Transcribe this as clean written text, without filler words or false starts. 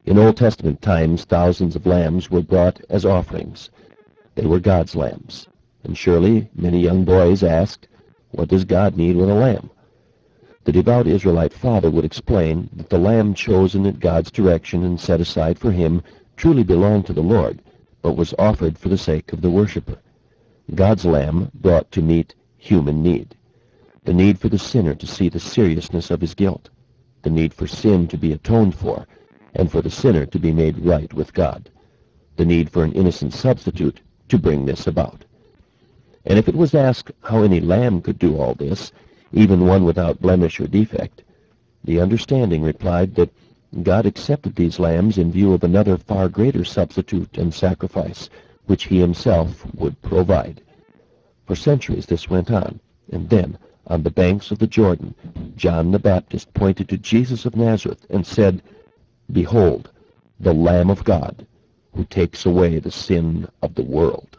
In Old Testament times, thousands of lambs were brought as offerings. They were God's lambs. And surely many young boys asked, what does God need with a lamb? The devout Israelite father would explain that the lamb chosen at God's direction and set aside for him truly belonged to the Lord, but was offered for the sake of the worshiper. God's lamb brought to meet human need. The need for the sinner to see the seriousness of his guilt. The need for sin to be atoned for, and for the sinner to be made right with God. The need for an innocent substitute to bring this about. And if it was asked how any lamb could do all this, even one without blemish or defect, the understanding replied that God accepted these lambs in view of another far greater substitute and sacrifice, which he himself would provide. For centuries this went on, and then, on the banks of the Jordan, John the Baptist pointed to Jesus of Nazareth and said, "Behold, the Lamb of God, who takes away the sin of the world."